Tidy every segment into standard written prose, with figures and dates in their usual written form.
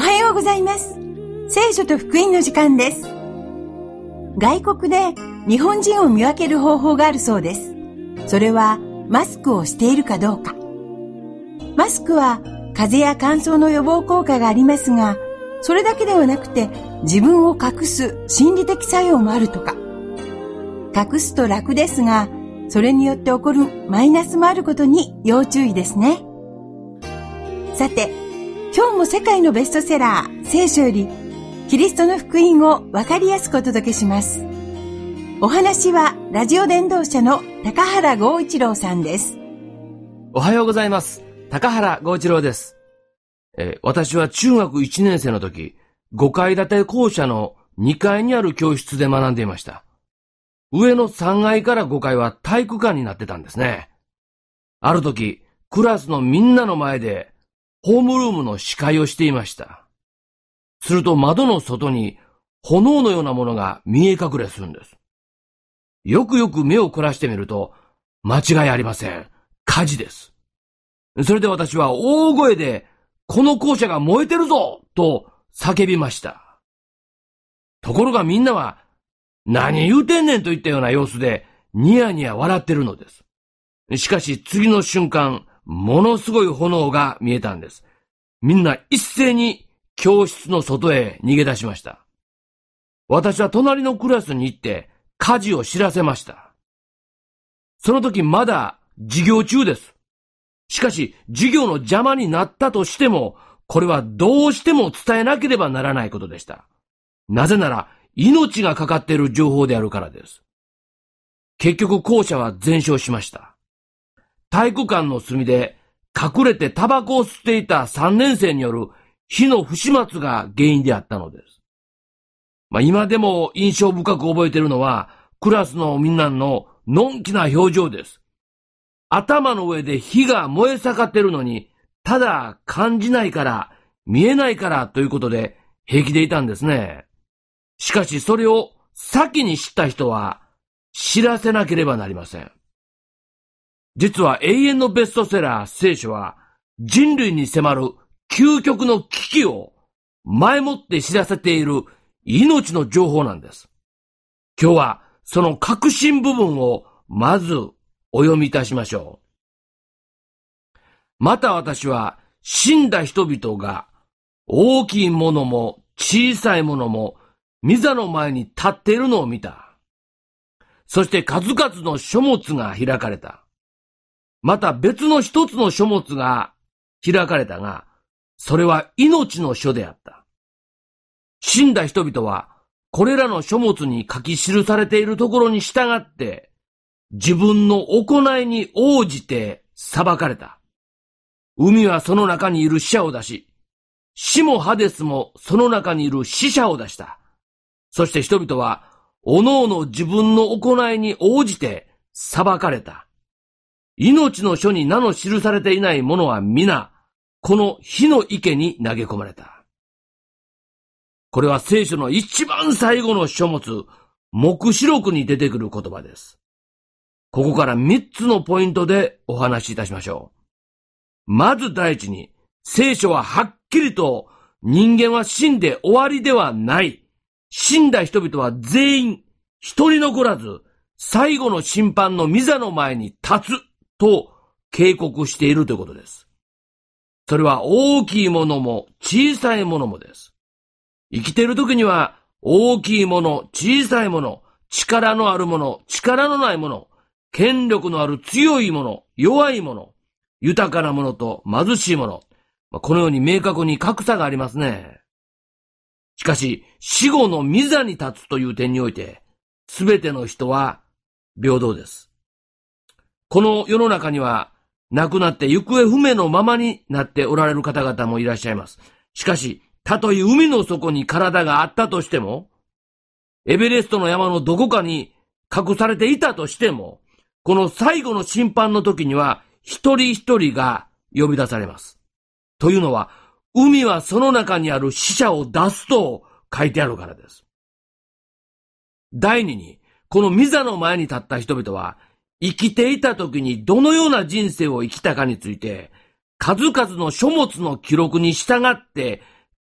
はようございます。聖書と福音の時間です。外国で日本人を見分ける方法があるそうです。それはマスクをしているかどうか。マスクは風邪や乾燥の予防効果がありますが、それだけではなくて自分を隠す心理的作用もあるとか。隠すと楽ですが、それによって起こるマイナスもあることに要注意ですね。さて、今日も世界のベストセラー聖書よりキリストの福音をわかりやすくお届けします。お話はラジオ伝道者の高原剛一郎さんです。 おはようございます。高原剛一郎です。私は中学1年生の時、5階建て校舎の2階にある教室で学んでいました。上の3階から5階は体育館になってたんですね。ある時、クラスのみんなの前でホームルームの司会をしていました。すると窓の外に炎のようなものが見え隠れするんです。よくよく目を凝らしてみると、間違いありません。火事です。それで私は大声で、この校舎が燃えてるぞと叫びました。ところがみんなは、何言うてんねんといったような様子で、ニヤニヤ笑ってるのです。しかし次の瞬間、ものすごい炎が見えたんです。みんな一斉に教室の外へ逃げ出しました。私は隣のクラスに行って火事を知らせました。その時まだ授業中です。しかし授業の邪魔になったとしても、これはどうしても伝えなければならないことでした。なぜなら命がかかっている情報であるからです。結局校舎は全焼しました。体育館の隅で隠れてタバコを吸っていた3年生による火の不始末が原因であったのです。今でも印象深く覚えているのは、クラスのみんなののんきな表情です。頭の上で火が燃え盛っているのに、ただ感じないから、見えないからということで平気でいたんですね。しかしそれを先に知った人は知らせなければなりません。実は永遠のベストセラー聖書は、人類に迫る究極の危機を前もって知らせている命の情報なんです。今日はその核心部分をまずお読みいたしましょう。また私は死んだ人々が大きいものも小さいものも御座の前に立っているのを見た。そして数々の書物が開かれた。また別の一つの書物が開かれたが、それは命の書であった。死んだ人々は、これらの書物に書き記されているところに従って、自分の行いに応じて裁かれた。海はその中にいる死者を出し、死もハデスもその中にいる死者を出した。そして人々は、おのおの自分の行いに応じて裁かれた。命の書に名の記されていない者は皆、この火の池に投げ込まれた。これは聖書の一番最後の書物、黙示録に出てくる言葉です。ここから3つのポイントでお話しいたしましょう。まず第一に、聖書ははっきりと人間は死んで終わりではない。死んだ人々は全員一人残らず、最後の審判の御座の前に立つ。と警告しているということです。それは大きいものも小さいものもです。生きている時には大きいもの、小さいもの、力のあるもの、力のないもの、権力のある強いもの、弱いもの、豊かなものと貧しいもの、このように明確に格差がありますね。しかし死後の御座に立つという点において、すべての人は平等です。この世の中には亡くなって行方不明のままになっておられる方々もいらっしゃいます。しかし、たとえ海の底に体があったとしても、エベレストの山のどこかに隠されていたとしても、この最後の審判の時には一人一人が呼び出されます。というのは、海はその中にある死者を出すと書いてあるからです。第二に、この御座の前に立った人々は、生きていた時にどのような人生を生きたかについて、数々の書物の記録に従って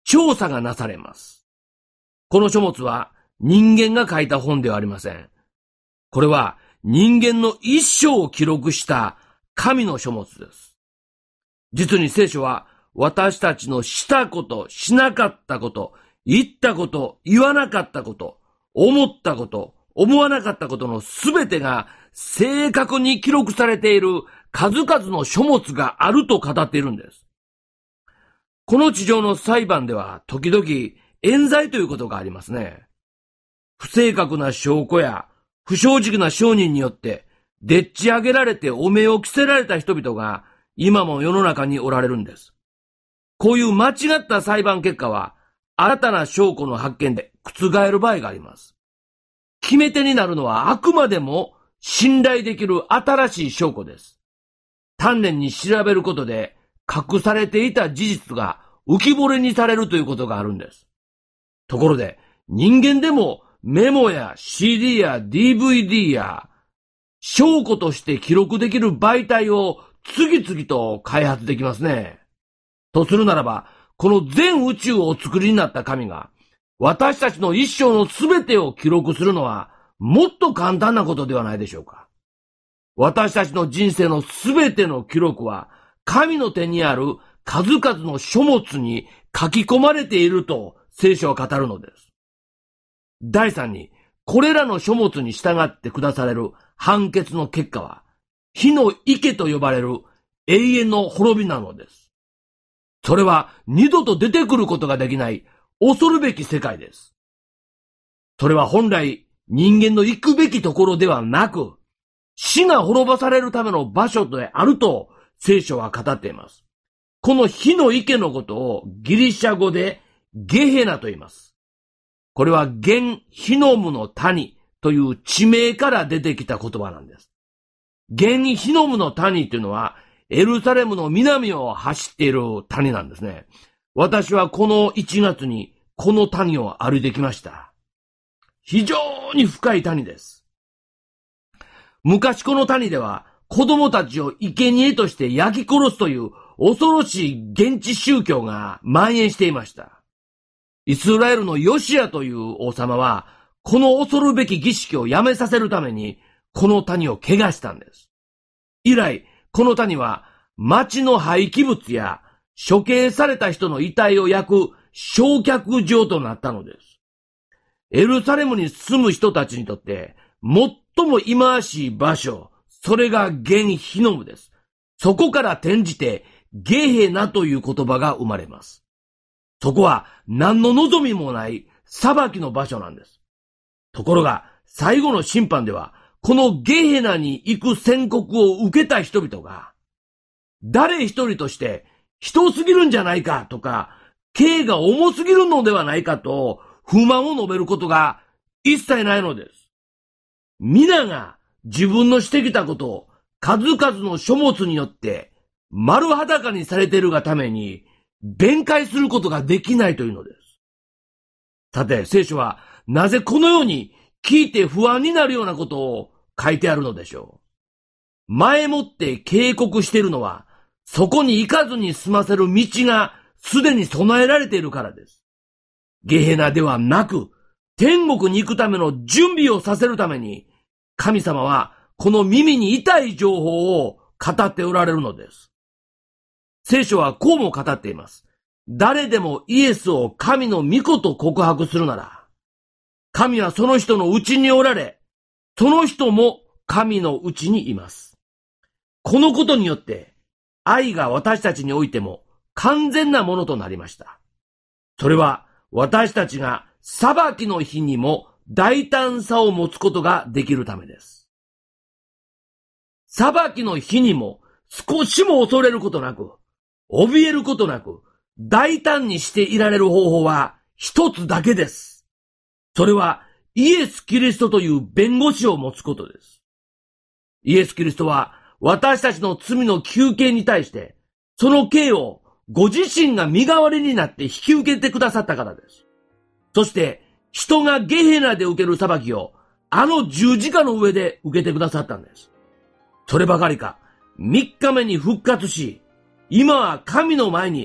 調査がなされます。この書物は人間が書いた本ではありません。これは人間の一生を記録した神の書物です。実に聖書は私たちのしたこと、しなかったこと、言ったこと、言わなかったこと、思ったこと、思わなかったことのすべてが正確に記録されている数々の書物があると語っているんです。この地上の裁判では時々冤罪ということがありますね。不正確な証拠や不正直な証人によってでっち上げられて汚名を着せられた人々が今も世の中におられるんです。こういう間違った裁判結果は新たな証拠の発見で覆る場合があります。決め手になるのはあくまでも信頼できる新しい証拠です。丹念に調べることで隠されていた事実が浮き彫りにされるということがあるんです。ところで人間でもメモや CD や DVD や証拠として記録できる媒体を次々と開発できますね。とするならば、この全宇宙をお作りになった神が私たちの一生のすべてを記録するのはもっと簡単なことではないでしょうか。私たちの人生のすべての記録は神の手にある数々の書物に書き込まれていると聖書は語るのです。第三に、これらの書物に従って下される判決の結果は、火の池と呼ばれる永遠の滅びなのです。それは二度と出てくることができない恐るべき世界です。それは本来人間の行くべきところではなく、死が滅ぼされるための場所であると聖書は語っています。この火の池のことをギリシャ語でゲヘナと言います。これはゲンヒノムの谷という地名から出てきた言葉なんです。ゲンヒノムの谷というのはエルサレムの南を走っている谷なんですね。私はこの1月にこの谷を歩いてきました。非常に深い谷です。昔この谷では子供たちを生贄として焼き殺すという恐ろしい現地宗教が蔓延していました。イスラエルのヨシアという王様はこの恐るべき儀式をやめさせるためにこの谷を汚したんです。以来この谷は町の廃棄物や処刑された人の遺体を焼く焼却場となったのです。エルサレムに住む人たちにとって最も忌まわしい場所、それがゲンヒノムです。そこから転じてゲヘナという言葉が生まれます。そこは何の望みもない裁きの場所なんです。ところが最後の審判ではこのゲヘナに行く宣告を受けた人々が誰一人として人すぎるんじゃないかとか刑が重すぎるのではないかと不満を述べることが一切ないのです。皆が自分のしてきたことを数々の書物によって丸裸にされているがために弁解することができないというのです。さて、聖書はなぜこのように聞いて不安になるようなことを書いてあるのでしょう。前もって警告しているのは、そこに行かずに済ませる道がすでに備えられているからです。ゲヘナではなく、天国に行くための準備をさせるために、神様はこの耳に痛い情報を語っておられるのです。聖書はこうも語っています。誰でもイエスを神の御子と告白するなら、神はその人のうちにおられ、その人も神のうちにいます。このことによって、愛が私たちにおいても完全なものとなりました。それは私たちが裁きの日にも大胆さを持つことができるためです。裁きの日にも少しも恐れることなく、怯えることなく、大胆にしていられる方法は一つだけです。それはイエス・キリストという弁護士を持つことです。イエス・キリストは私たちの罪の求刑に対して、その刑をご自身が身代わりになって引き受けてくださったからです。そして人がゲヘナで受ける裁きをあの十字架の上で受けてくださったんです。そればかりか、3日目に復活し、今は神の前に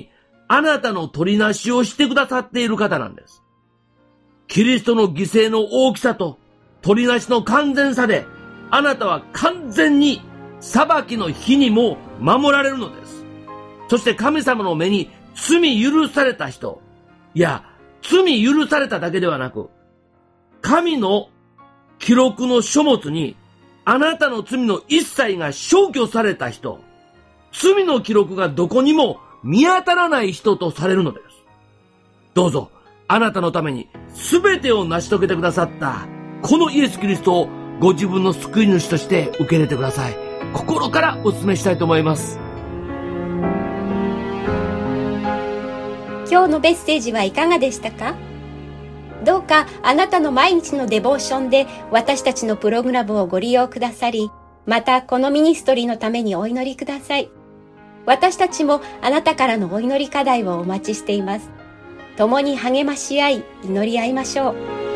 あなたの取りなしをしてくださっている方なんです。キリストの犠牲の大きさと取りなしの完全さで、あなたは完全に裁きの日にも守られるのです。そして神様の目に罪許された人、いや、罪許されただけではなく、神の記録の書物にあなたの罪の一切が消去された人、罪の記録がどこにも見当たらない人とされるのです。どうぞ、あなたのために全てを成し遂げてくださったこのイエス・キリストをご自分の救い主として受け入れてください。心からお勧めしたいと思います。 今日のメッセージはいかがでしたか？どうかあなたの毎日のデボーションで私たちのプログラムをご利用くださり、またこのミニストリーのためにお祈りください。私たちもあなたからのお祈り課題をお待ちしています。共に励まし合い、祈り合いましょう。